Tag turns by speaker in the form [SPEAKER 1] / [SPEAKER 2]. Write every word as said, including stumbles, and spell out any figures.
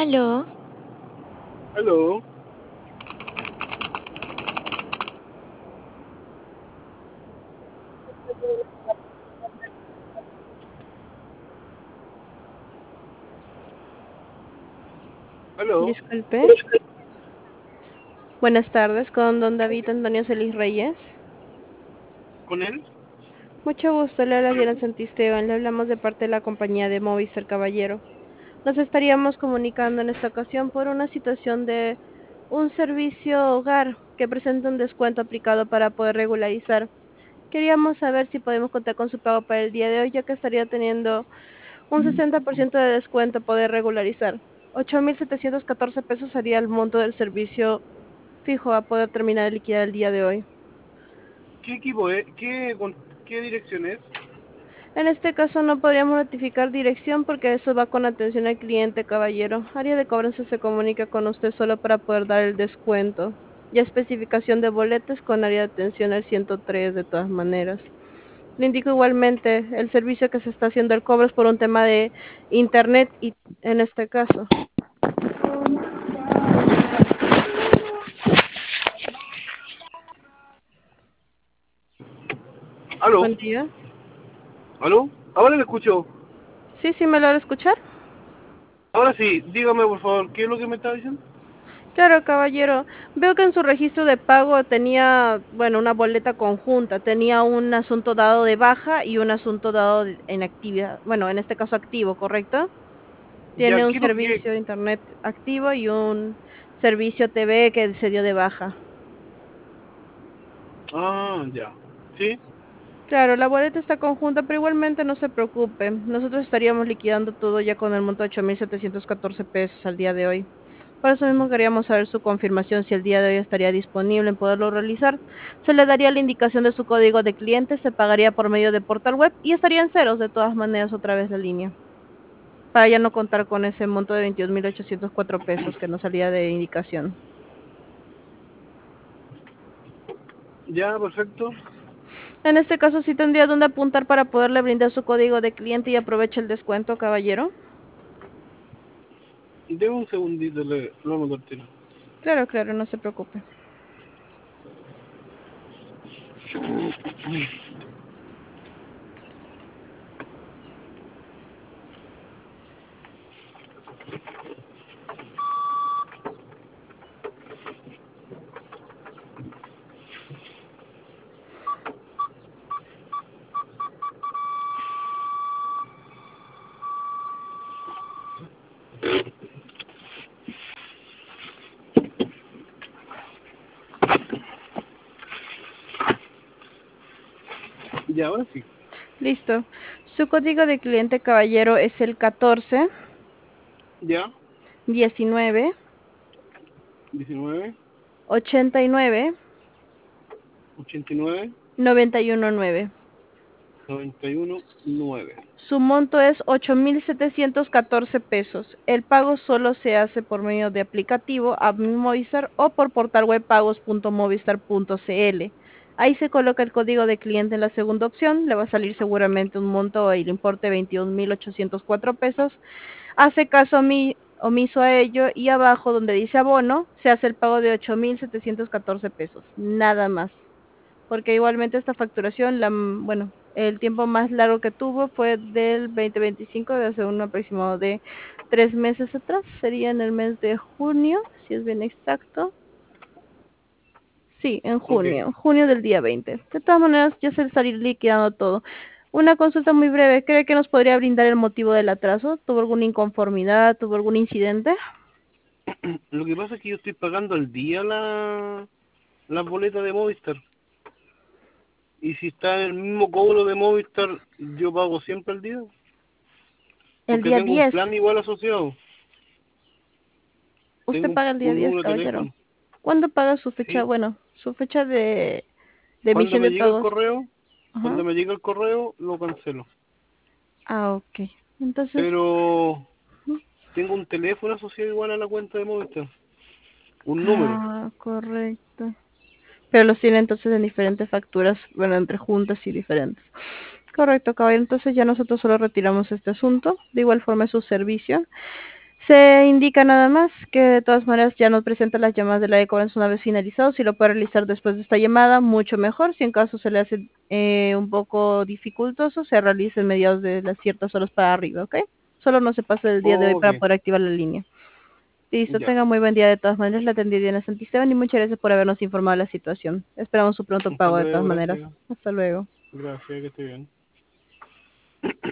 [SPEAKER 1] Aló,
[SPEAKER 2] Aló, aló,
[SPEAKER 3] Disculpe. Buenas tardes, con don David Antonio Celis Reyes.
[SPEAKER 2] ¿con él?
[SPEAKER 3] Mucho gusto, le habla Diana Santisteban, le hablamos de parte de la compañía de Movistar Caballero. Nos estaríamos comunicando en esta ocasión por una situación de un servicio hogar que presenta un descuento aplicado para poder regularizar. Queríamos saber si podemos contar con su pago para el día de hoy, ya que estaría teniendo un sesenta por ciento de descuento poder regularizar. Ocho mil setecientos catorce pesos sería el monto del servicio fijo a poder terminar de liquidar el día de hoy.
[SPEAKER 2] ¿Qué equipo es? ¿Qué, con- qué dirección es?
[SPEAKER 3] En este caso no podríamos notificar dirección porque eso va con atención al cliente, caballero. Área de cobranza se comunica con usted solo para poder dar el descuento. Y especificación de boletos con área de atención al ciento tres de todas maneras. Le indico igualmente el servicio que se está haciendo el cobro es por un tema de internet y en este caso.
[SPEAKER 2] Aló,
[SPEAKER 3] Buen día.
[SPEAKER 2] aló, ahora le escucho.
[SPEAKER 3] Sí, sí, ¿me lo va a escuchar?
[SPEAKER 2] Ahora sí, dígame por favor, ¿qué es lo que me está diciendo?
[SPEAKER 3] Claro, caballero. Veo que en su registro de pago tenía, bueno, una boleta conjunta. Tenía un asunto dado de baja y un asunto dado de- en actividad. Bueno, en este caso activo, ¿correcto?
[SPEAKER 2] Ya,
[SPEAKER 3] Tiene un
[SPEAKER 2] ¿qué es lo que...?
[SPEAKER 3] servicio de internet activo y un servicio T V que se dio de baja.
[SPEAKER 2] Ah, ya, ¿sí?
[SPEAKER 3] Claro, la boleta está conjunta, pero igualmente no se preocupe. Nosotros estaríamos liquidando todo ya con el monto de ocho mil setecientos catorce pesos al día de hoy. Por eso mismo queríamos saber su confirmación si el día de hoy estaría disponible en poderlo realizar. Se le daría la indicación de su código de cliente, se pagaría por medio de portal web y estaría en ceros de todas maneras otra vez la línea. Para ya no contar con ese monto de veintidós mil ochocientos cuatro pesos que nos salía de indicación.
[SPEAKER 2] Ya, perfecto.
[SPEAKER 3] En este caso sí tendría donde apuntar para poderle brindar su código de cliente y aproveche el descuento, caballero.
[SPEAKER 2] Deme un segundito, le lo anoto al tiro.
[SPEAKER 3] Claro, claro, no se preocupe.
[SPEAKER 2] Ya, ahora sí.
[SPEAKER 3] Listo. Su código de cliente, caballero, es el catorce,
[SPEAKER 2] Ya,
[SPEAKER 3] diecinueve,
[SPEAKER 2] diecinueve,
[SPEAKER 3] ochenta y nueve,
[SPEAKER 2] ochenta y nueve,
[SPEAKER 3] noventa y uno nueve.
[SPEAKER 2] noventa y uno, nueve.
[SPEAKER 3] Su monto es ocho mil setecientos catorce pesos. El pago solo se hace por medio de aplicativo App Movistar o por portal web pagos punto movistar punto cl. Ahí se coloca el código de cliente en la segunda opción. Le va a salir seguramente un monto y el importe veintidós mil ochocientos cuatro pesos. Hace caso omi- omiso a ello y abajo donde dice abono se hace el pago de ocho mil setecientos catorce pesos. Nada más. Porque igualmente esta facturación, la, m- bueno, el tiempo más largo que tuvo fue del dos mil veinticinco, de hace un aproximado de tres meses atrás, sería en el mes de junio, si es bien exacto. Sí, en
[SPEAKER 2] Ok.
[SPEAKER 3] junio, junio del día veinte. De todas maneras, ya se estaría liquidando todo. Una consulta muy breve, ¿cree que nos podría brindar el motivo del atraso? ¿Tuvo alguna inconformidad? ¿Tuvo algún incidente?
[SPEAKER 2] Lo que pasa es que yo estoy pagando al día la, las boletas de Movistar. Y si está en el mismo cobro de Movistar, yo pago siempre al día.
[SPEAKER 3] El
[SPEAKER 2] Porque
[SPEAKER 3] día
[SPEAKER 2] tengo un
[SPEAKER 3] diez.
[SPEAKER 2] plan igual asociado.
[SPEAKER 3] Usted
[SPEAKER 2] Tengo un,
[SPEAKER 3] paga el día
[SPEAKER 2] un
[SPEAKER 3] diez,
[SPEAKER 2] número de
[SPEAKER 3] caballero.
[SPEAKER 2] teléfono.
[SPEAKER 3] ¿Cuándo paga su fecha?
[SPEAKER 2] Sí.
[SPEAKER 3] Bueno, su fecha de, de
[SPEAKER 2] Cuando
[SPEAKER 3] emisión
[SPEAKER 2] me
[SPEAKER 3] de
[SPEAKER 2] llega el
[SPEAKER 3] pagos.
[SPEAKER 2] correo,
[SPEAKER 3] Ajá.
[SPEAKER 2] cuando me llega el correo, lo cancelo.
[SPEAKER 3] Ah, ok. Entonces,
[SPEAKER 2] Pero
[SPEAKER 3] ujú.
[SPEAKER 2] tengo un teléfono asociado igual a la cuenta de Movistar. Un número.
[SPEAKER 3] Ah, correcto. Pero los tiene entonces en diferentes facturas, bueno, entre juntas y diferentes. Correcto, caballero. Entonces ya nosotros solo retiramos este asunto. De igual forma es su servicio. Se indica nada más que de todas maneras ya nos presenta las llamadas de la e-cobranza una vez finalizado. Si lo puede realizar después de esta llamada, mucho mejor. Si en caso se le hace eh, un poco dificultoso, se realiza en mediados de las ciertas horas para arriba, ¿ok? Solo no se pase el día de hoy
[SPEAKER 2] Ok,
[SPEAKER 3] para poder activar la línea. Listo,
[SPEAKER 2] ya.
[SPEAKER 3] tenga muy buen día de todas maneras. La atendí Diana Santisteban y muchas gracias por habernos informado de la situación. Esperamos su pronto
[SPEAKER 2] Hasta
[SPEAKER 3] pago de todas
[SPEAKER 2] luego,
[SPEAKER 3] maneras.
[SPEAKER 2] gracias.
[SPEAKER 3] Hasta luego.
[SPEAKER 2] Gracias, que esté bien.